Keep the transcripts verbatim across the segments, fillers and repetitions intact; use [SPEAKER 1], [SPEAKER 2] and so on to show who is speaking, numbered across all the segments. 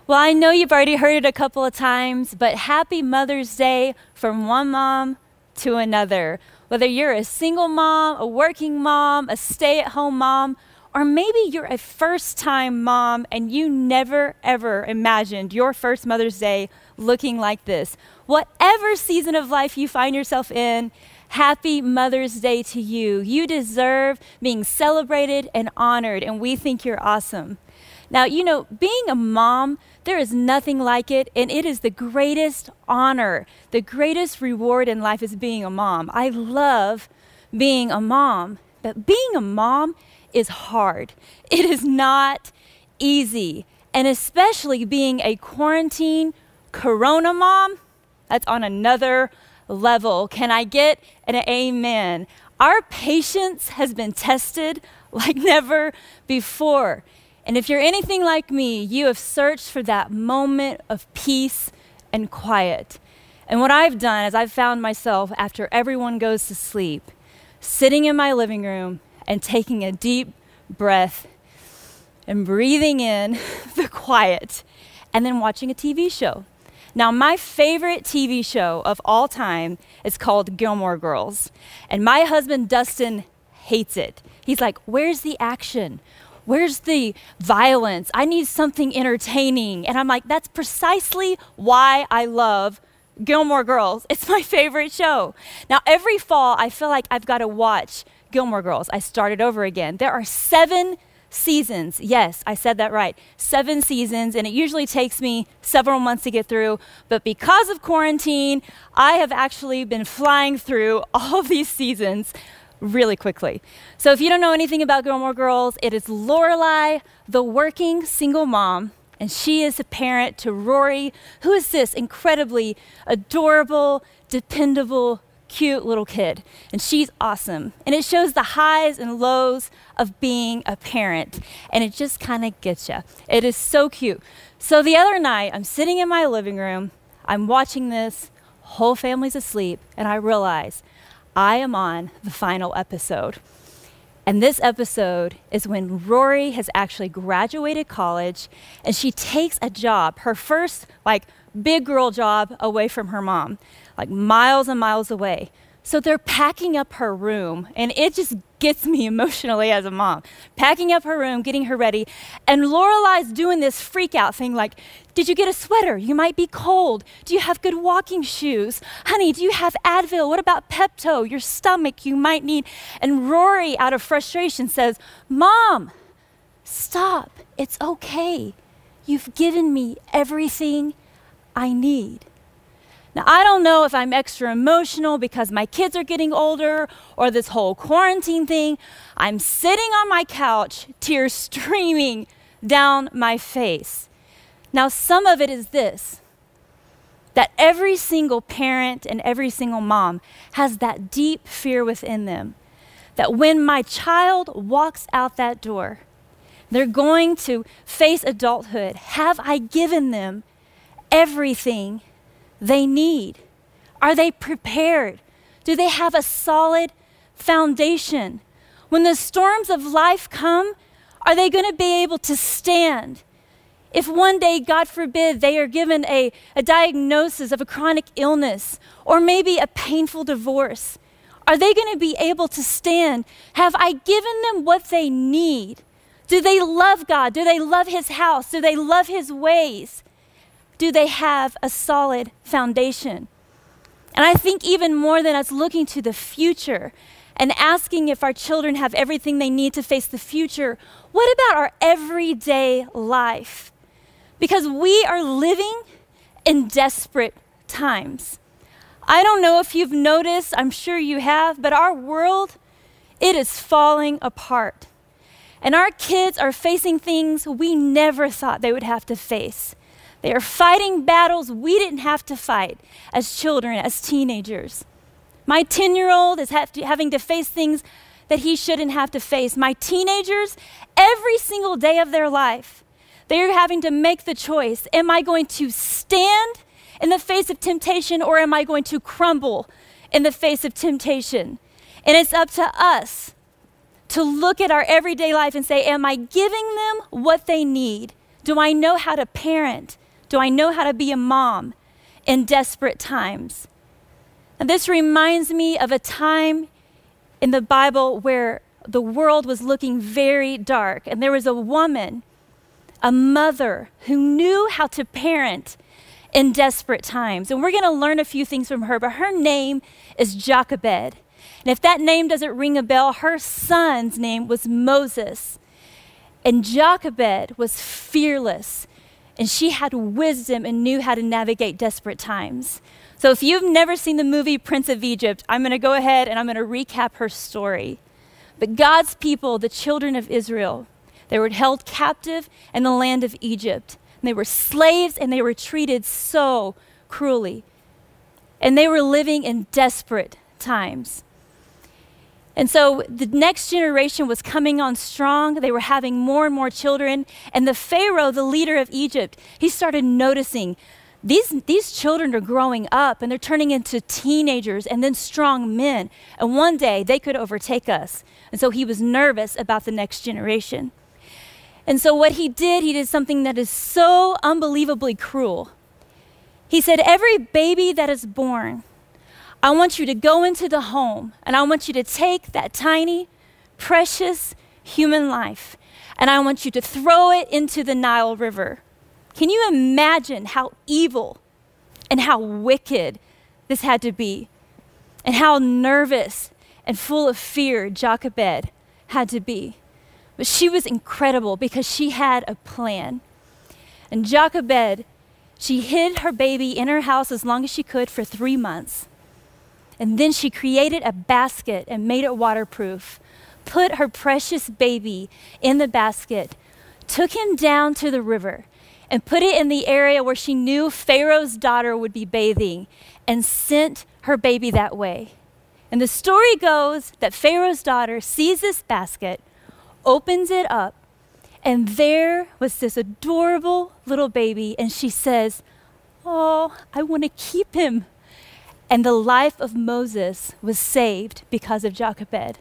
[SPEAKER 1] Well, I know you've already heard it a couple of times, but happy Mother's Day from one mom to another. Whether you're a single mom, a working mom, a stay-at-home mom, or maybe you're a first-time mom and you never, ever imagined your first Mother's Day looking like this. Whatever season of life you find yourself in, happy Mother's Day to you. You deserve being celebrated and honored, and we think you're awesome. Now, you know, being a mom, there is nothing like it, and it is the greatest honor, the greatest reward in life is being a mom. I love being a mom, but being a mom is hard. It is not easy, and especially being a quarantine corona mom, that's on another level. Can I get an amen? Our patience has been tested like never before. And if you're anything like me, you have searched for that moment of peace and quiet. And what I've done is I've found myself, after everyone goes to sleep, sitting in my living room and taking a deep breath and breathing in the quiet and then watching a T V show. Now, my favorite T V show of all time is called Gilmore Girls. And my husband, Dustin, hates it. He's like, where's the action? Where's the violence? I need something entertaining. And I'm like, that's precisely why I love Gilmore Girls. It's my favorite show. Now, every fall, I feel like I've got to watch Gilmore Girls. I started over again. There are seven seasons. Yes, I said that right. Seven seasons, and it usually takes me several months to get through. But because of quarantine, I have actually been flying through all of these seasons really quickly. So if you don't know anything about Gilmore Girls, it is Lorelai, the working single mom, and she is a parent to Rory, who is this incredibly adorable, dependable, cute little kid. And she's awesome. And it shows the highs and lows of being a parent. And it just kind of gets you. It is so cute. So the other night, I'm sitting in my living room, I'm watching this, whole family's asleep, and I realize I am on the final episode. And this episode is when Rory has actually graduated college and she takes a job, her first like big girl job away from her mom, like miles and miles away. So they're packing up her room, and it just gets me emotionally as a mom. Packing up her room, getting her ready, and Lorelai's doing this freak out thing like, did you get a sweater? You might be cold. Do you have good walking shoes? Honey, do you have Advil? What about Pepto? Your stomach, you might need. And Rory, out of frustration, says, Mom, stop. It's okay. You've given me everything I need. Now, I don't know if I'm extra emotional because my kids are getting older or this whole quarantine thing. I'm sitting on my couch, tears streaming down my face. Now, some of it is this, that every single parent and every single mom has that deep fear within them, that when my child walks out that door, they're going to face adulthood. Have I given them everything they need? Are they prepared? Do they have a solid foundation? When the storms of life come, are they going to be able to stand? If one day, God forbid, they are given a, a diagnosis of a chronic illness or maybe a painful divorce, are they going to be able to stand? Have I given them what they need? Do they love God? Do they love His house? Do they love His ways? Do they have a solid foundation? And I think even more than us looking to the future and asking if our children have everything they need to face the future, what about our everyday life? Because we are living in desperate times. I don't know if you've noticed, I'm sure you have, but our world, it is falling apart. And our kids are facing things we never thought they would have to face. They are fighting battles we didn't have to fight as children, as teenagers. My ten-year-old is have to, having to face things that he shouldn't have to face. My teenagers, every single day of their life, they are having to make the choice. Am I going to stand in the face of temptation, or am I going to crumble in the face of temptation? And it's up to us to look at our everyday life and say, am I giving them what they need Do I know how to parent? Do I know how to be a mom in desperate times? And this reminds me of a time in the Bible where the world was looking very dark, and there was a woman, a mother, who knew how to parent in desperate times. And we're going to learn a few things from her, but her name is Jochebed. And if that name doesn't ring a bell, her son's name was Moses. And Jochebed was fearless, and she had wisdom and knew how to navigate desperate times. So if you've never seen the movie Prince of Egypt, I'm going to go ahead and I'm going to recap her story. But God's people, the children of Israel, they were held captive in the land of Egypt. And they were slaves, and they were treated so cruelly. And they were living in desperate times. And so the next generation was coming on strong. They were having more and more children. And the Pharaoh, the leader of Egypt, he started noticing these, these children are growing up, and they're turning into teenagers and then strong men. And one day they could overtake us. And so he was nervous about the next generation. And so what he did, he did something that is so unbelievably cruel. He said, every baby that is born, I want you to go into the home, and I want you to take that tiny, precious human life, and I want you to throw it into the Nile River. Can you imagine how evil and how wicked this had to be, and how nervous and full of fear Jochebed had to be? But she was incredible because she had a plan. And Jochebed, she hid her baby in her house as long as she could for three months. And then she created a basket and made it waterproof, put her precious baby in the basket, took him down to the river, and put it in the area where she knew Pharaoh's daughter would be bathing, and sent her baby that way. And the story goes that Pharaoh's daughter sees this basket, opens it up, and there was this adorable little baby, and she says, "Oh, I want to keep him." And the life of Moses was saved because of Jochebed.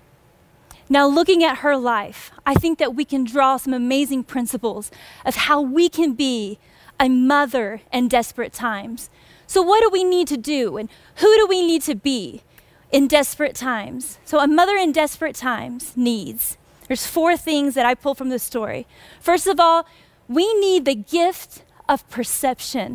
[SPEAKER 1] Now, looking at her life, I think that we can draw some amazing principles of how we can be a mother in desperate times. So what do we need to do, and who do we need to be in desperate times? So a mother in desperate times needs, there's four things that I pull from this story. First of all, we need the gift of perception.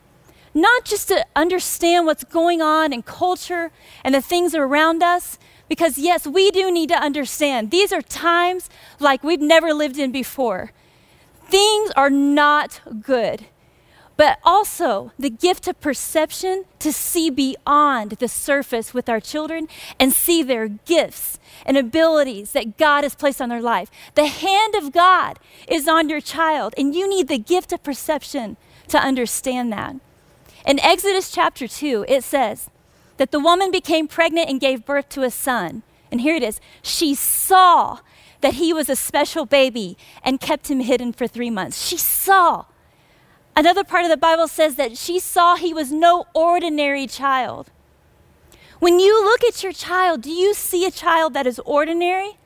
[SPEAKER 1] Not just to understand what's going on in culture and the things around us, because yes, we do need to understand. These are times like we've never lived in before. Things are not good. But also the gift of perception to see beyond the surface with our children and see their gifts and abilities that God has placed on their life. The hand of God is on your child, and you need the gift of perception to understand that. In Exodus chapter two, it says that the woman became pregnant and gave birth to a son. And here it is. She saw that he was a special baby and kept him hidden for three months. She saw. Another part of the Bible says that she saw he was no ordinary child. When you look at your child, do you see a child that is ordinary,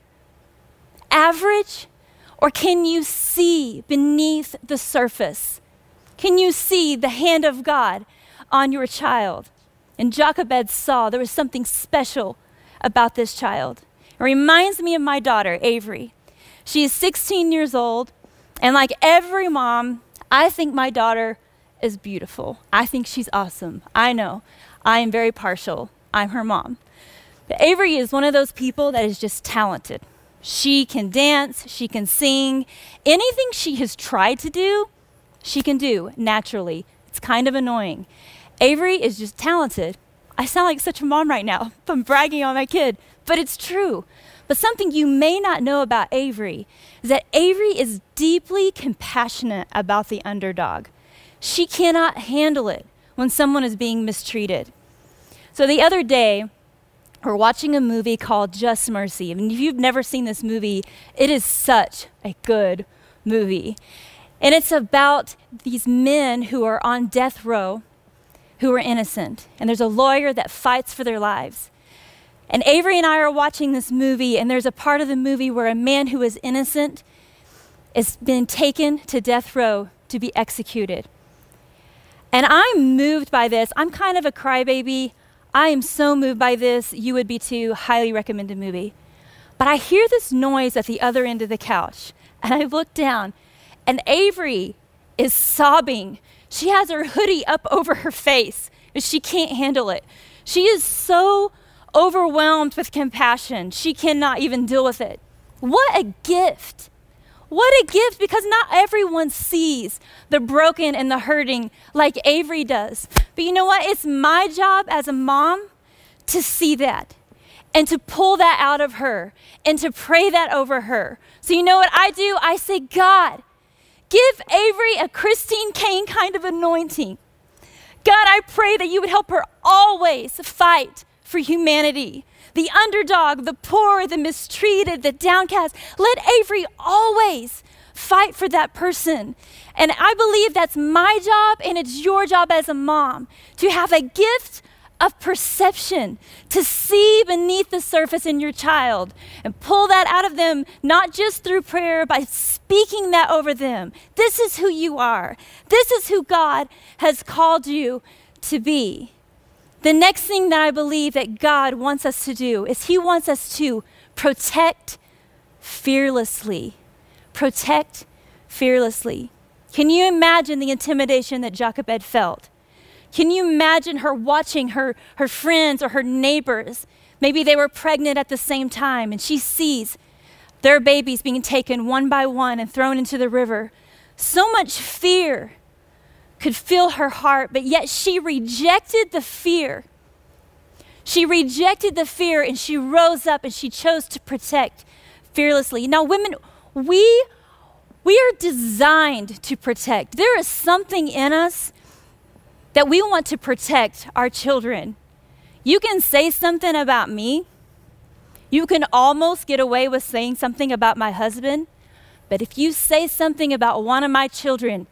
[SPEAKER 1] average, or can you see beneath the surface? Can you see the hand of God on your child? And Jochebed saw there was something special about this child. It reminds me of my daughter, Avery. She is sixteen years old, and like every mom, I think my daughter is beautiful. I think she's awesome. I know. I am very partial. I'm her mom. But Avery is one of those people that is just talented. She can dance. She can sing. Anything she has tried to do, she can do naturally. It's kind of annoying. Avery is just talented. I sound like such a mom right now. I'm bragging on my kid, but it's true. But something you may not know about Avery is that Avery is deeply compassionate about the underdog. She cannot handle it when someone is being mistreated. So the other day, we're watching a movie called Just Mercy. And if you've never seen this movie, it is such a good movie. And it's about these men who are on death row who are innocent. And there's a lawyer that fights for their lives. And Avery and I are watching this movie, and there's a part of the movie where a man who is innocent, is being taken to death row to be executed. And I'm moved by this. I'm kind of a crybaby. I am so moved by this. You would be too. Highly recommended movie. But I hear this noise at the other end of the couch, and I look down, and Avery is sobbing. She has her hoodie up over her face, and she can't handle it. She is so overwhelmed with compassion. She cannot even deal with it. What a gift. What a gift, because not everyone sees the broken and the hurting like Avery does. But you know what? It's my job as a mom to see that and to pull that out of her and to pray that over her. So you know what I do? I say, God, give Avery a Christine Caine kind of anointing. God, I pray that you would help her always fight for humanity. The underdog, the poor, the mistreated, the downcast. Let Avery always fight for that person. And I believe that's my job, and it's your job as a mom to have a gift of perception, to see beneath the surface in your child and pull that out of them, not just through prayer, by speaking that over them. This is who you are. This is who God has called you to be. The next thing that I believe that God wants us to do is he wants us to protect fearlessly. Protect fearlessly. Can you imagine the intimidation that Jochebed felt? Can you imagine her watching her, her friends or her neighbors? Maybe they were pregnant at the same time, and she sees their babies being taken one by one and thrown into the river. So much fear could fill her heart, but yet she rejected the fear. She rejected the fear, and she rose up and she chose to protect fearlessly. Now, women, we, we are designed to protect. There is something in us that we want to protect our children. You can say something about me. You can almost get away with saying something about my husband. But if you say something about one of my children,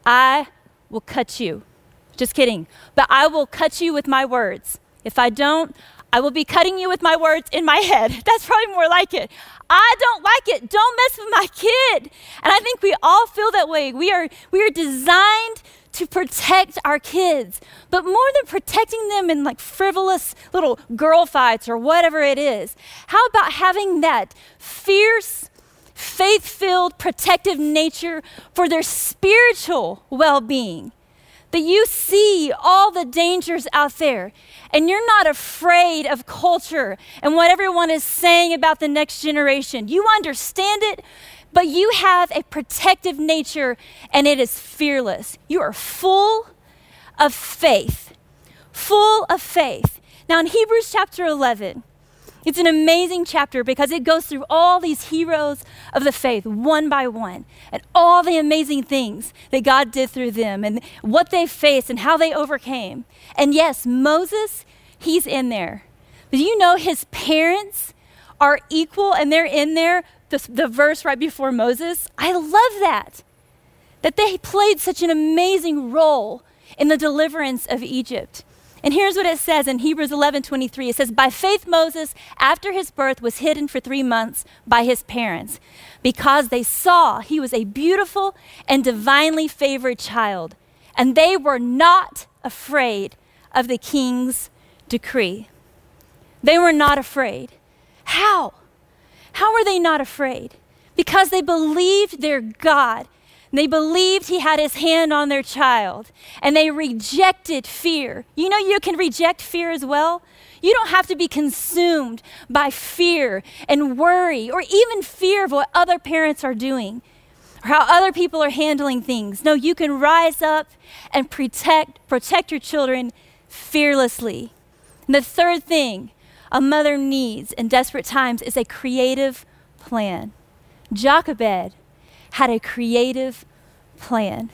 [SPEAKER 1] I will cut you. Just kidding. But I will cut you with my words. If I don't, I will be cutting you with my words in my head. That's probably more like it. I don't like it. Don't mess with my kid. And I think we all feel that way. We are, we are designed to protect our kids, but more than protecting them in like frivolous little girl fights or whatever it is, how about having that fierce, faith-filled, protective nature for their spiritual well-being? That you see all the dangers out there and you're not afraid of culture and what everyone is saying about the next generation. You understand it, but you have a protective nature, and it is fearless. You are full of faith, full of faith. Now in Hebrews chapter eleven, it's an amazing chapter because it goes through all these heroes of the faith one by one and all the amazing things that God did through them and what they faced and how they overcame. And yes, Moses, he's in there. But you know his parents are equal and they're in there. The, the verse right before Moses, I love that, that they played such an amazing role in the deliverance of Egypt. And here's what it says in Hebrews eleven twenty-three. It says, by faith Moses, after his birth, was hidden for three months by his parents because they saw he was a beautiful and divinely favored child, and they were not afraid of the king's decree. They were not afraid. How? How are they not afraid? Because they believed their God. They believed he had his hand on their child, and they rejected fear. You know, you can reject fear as well. You don't have to be consumed by fear and worry or even fear of what other parents are doing or how other people are handling things. No, you can rise up and protect, protect your children fearlessly. And the third thing a mother needs in desperate times is a creative plan. Jochebed had a creative plan.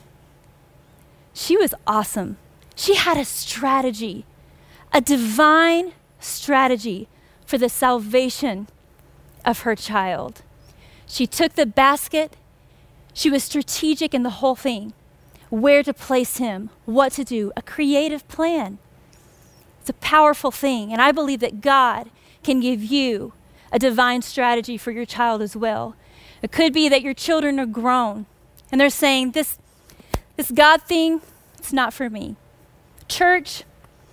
[SPEAKER 1] She was awesome. She had a strategy, a divine strategy for the salvation of her child. She took the basket. She was strategic in the whole thing, where to place him, what to do, a creative plan. It's a powerful thing, and I believe that God can give you a divine strategy for your child as well. It could be that your children are grown and they're saying, this, this God thing, it's not for me. Church,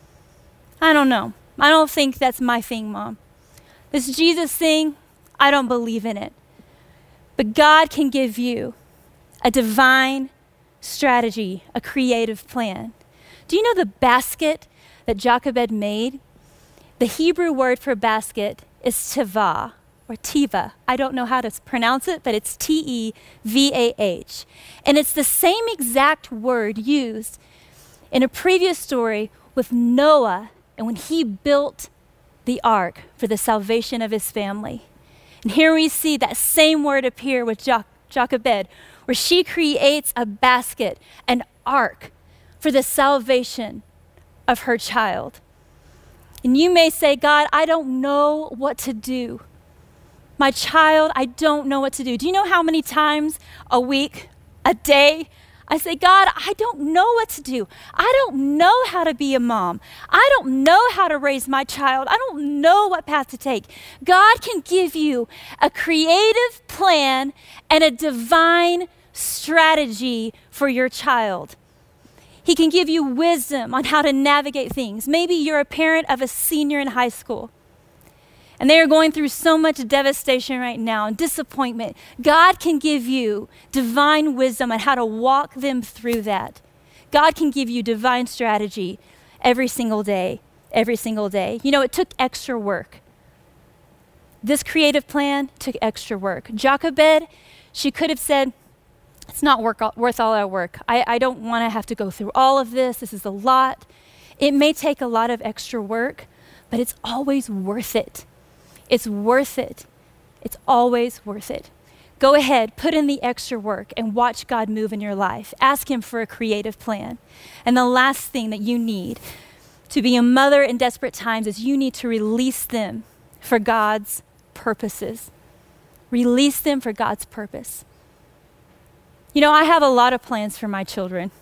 [SPEAKER 1] I don't know. I don't think that's my thing, Mom. This Jesus thing, I don't believe in it. But God can give you a divine strategy, a creative plan. Do you know the basket that Jochebed made? The Hebrew word for basket is tevah, or tiva. I don't know how to pronounce it, but it's T E V A H. And it's the same exact word used in a previous story with Noah and when he built the ark for the salvation of his family. And here we see that same word appear with jo- Jochebed, where she creates a basket, an ark for the salvation of her child. And you may say, God, I don't know what to do. My child, I don't know what to do. Do you know how many times a week, a day, I say, God, I don't know what to do. I don't know how to be a mom. I don't know how to raise my child. I don't know what path to take. God can give you a creative plan and a divine strategy for your child. He can give you wisdom on how to navigate things. Maybe you're a parent of a senior in high school, and they are going through so much devastation right now and disappointment. God can give you divine wisdom on how to walk them through that. God can give you divine strategy every single day, every single day. You know, it took extra work. This creative plan took extra work. Jochebed, she could have said, it's not work, worth all our work. I, I don't want to have to go through all of this. This is a lot. It may take a lot of extra work, but it's always worth it. It's worth it. It's always worth it. Go ahead, put in the extra work and watch God move in your life. Ask him for a creative plan. And the last thing that you need to be a mother in desperate times is you need to release them for God's purposes. Release them for God's purpose. You know, I have a lot of plans for my children.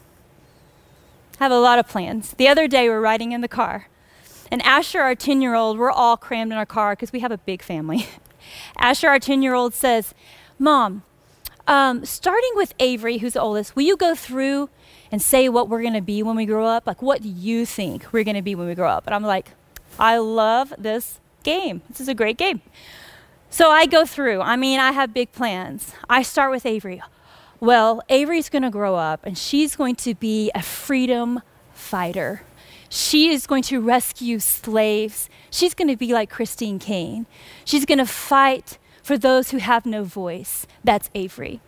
[SPEAKER 1] I have a lot of plans. The other day, we're riding in the car. And Asher, our ten-year-old, we're all crammed in our car because we have a big family. Asher, our ten-year-old, says, Mom, um, starting with Avery, who's the oldest, will you go through and say what we're going to be when we grow up? Like, what do you think we're going to be when we grow up? And I'm like, I love this game. This is a great game. So I go through. I mean, I have big plans. I start with Avery. Well, Avery's going to grow up, and she's going to be a freedom fighter. She is going to rescue slaves. She's going to be like Christine Caine. She's going to fight for those who have no voice. That's Avery.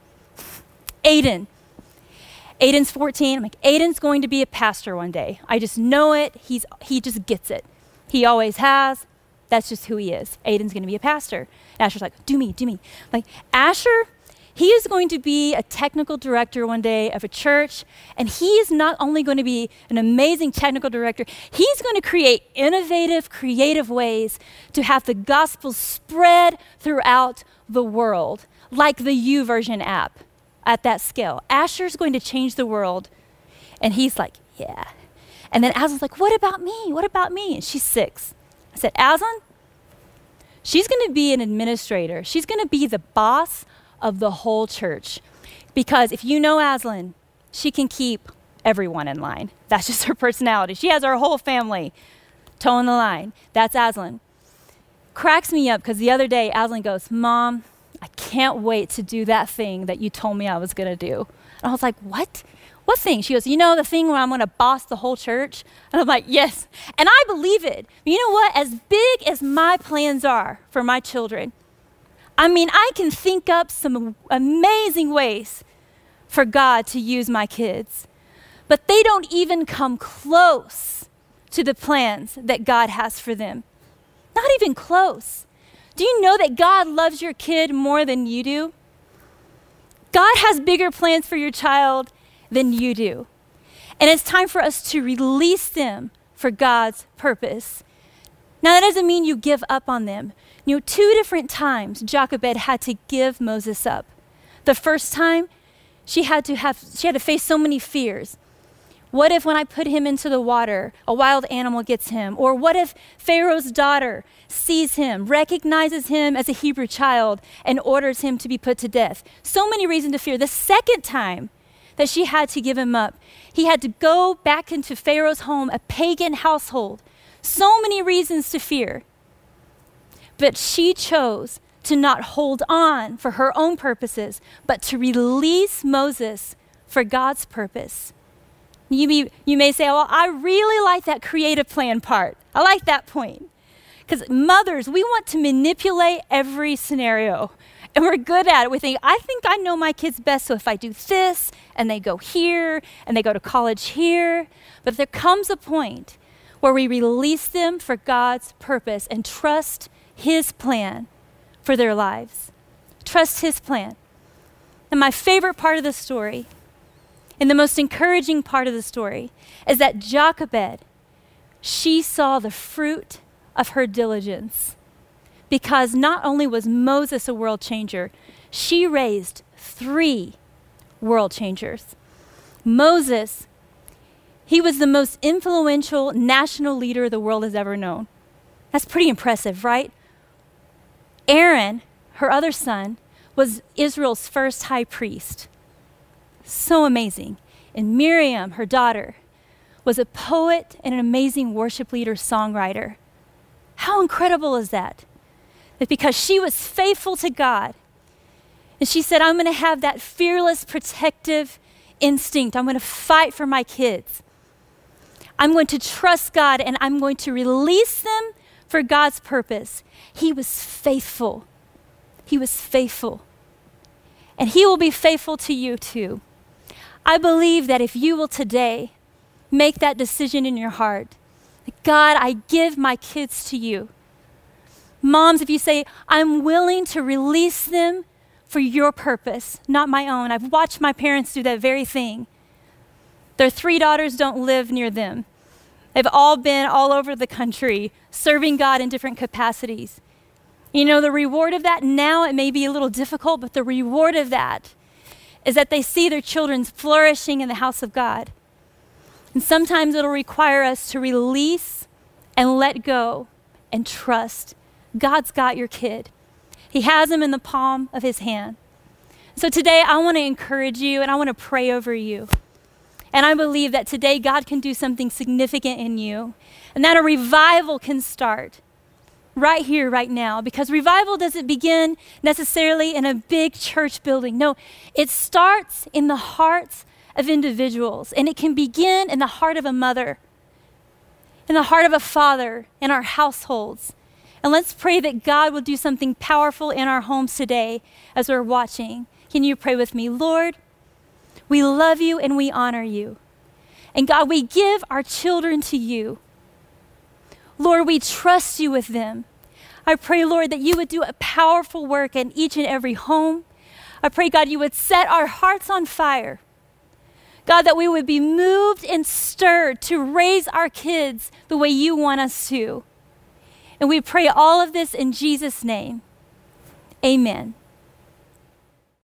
[SPEAKER 1] Aiden. Aiden's fourteen. I'm like, Aiden's going to be a pastor one day. I just know it. He's he just gets it. He always has. That's just who he is. Aiden's going to be a pastor. And Asher's like, do me, do me. I'm like, Asher, he is going to be a technical director one day of a church, and he is not only going to be an amazing technical director, he's going to create innovative, creative ways to have the gospel spread throughout the world, like the YouVersion app at that scale. Asher's going to change the world, and he's like, yeah. And then Aslan's like, what about me? What about me? And she's six. I said, Aslan, she's going to be an administrator. She's going to be the boss of the whole church. Because if you know Aslan, she can keep everyone in line. That's just her personality. She has her whole family toeing the line. That's Aslan. Cracks me up because the other day Aslan goes, Mom, I can't wait to do that thing that you told me I was going to do. And I was like, what? What thing? She goes, you know, the thing where I'm going to boss the whole church? And I'm like, yes. And I believe it. But you know what? As big as my plans are for my children, I mean, I can think up some amazing ways for God to use my kids, but they don't even come close to the plans that God has for them. Not even close. Do you know that God loves your kid more than you do? God has bigger plans for your child than you do. And it's time for us to release them for God's purpose. Now, that doesn't mean you give up on them. You know, two different times Jochebed had to give Moses up. The first time, she had to have, she had to face so many fears. What if when I put him into the water, a wild animal gets him? Or what if Pharaoh's daughter sees him, recognizes him as a Hebrew child, and orders him to be put to death? So many reasons to fear. The second time that she had to give him up, he had to go back into Pharaoh's home, a pagan household. So many reasons to fear. But she chose to not hold on for her own purposes, but to release Moses for God's purpose. You may, you may say, well, I really like that creative plan part. I like that point. Because mothers, we want to manipulate every scenario. And we're good at it. We think, I think I know my kids best, so if I do this, and they go here, and they go to college here. But there comes a point where we release them for God's purpose and trust his plan for their lives. Trust his plan. And my favorite part of the story, and the most encouraging part of the story, is that Jochebed, she saw the fruit of her diligence. Because not only was Moses a world changer, she raised three world changers. Moses, he was the most influential national leader the world has ever known. That's pretty impressive, right? Aaron, her other son, was Israel's first high priest. So amazing. And Miriam, her daughter, was a poet and an amazing worship leader, songwriter. How incredible is that? That because she was faithful to God, and she said, I'm going to have that fearless, protective instinct. I'm going to fight for my kids. I'm going to trust God, and I'm going to release them for God's purpose. He was faithful. He was faithful. And he will be faithful to you too. I believe that if you will today make that decision in your heart, God, I give my kids to you. Moms, if you say, I'm willing to release them for your purpose, not my own. I've watched my parents do that very thing. Their three daughters don't live near them. They've all been all over the country serving God in different capacities. You know, the reward of that, now it may be a little difficult, but the reward of that is that they see their children flourishing in the house of God. And sometimes it'll require us to release and let go and trust. God's got your kid. He has him in the palm of his hand. So today I want to encourage you and I want to pray over you. And I believe that today God can do something significant in you and that a revival can start right here, right now, because revival doesn't begin necessarily in a big church building. No, it starts in the hearts of individuals, and it can begin in the heart of a mother, in the heart of a father, in our households. And let's pray that God will do something powerful in our homes today as we're watching. Can you pray with me? Lord, we love you and we honor you. And God, we give our children to you. Lord, we trust you with them. I pray, Lord, that you would do a powerful work in each and every home. I pray, God, you would set our hearts on fire. God, that we would be moved and stirred to raise our kids the way you want us to. And we pray all of this in Jesus' name. Amen.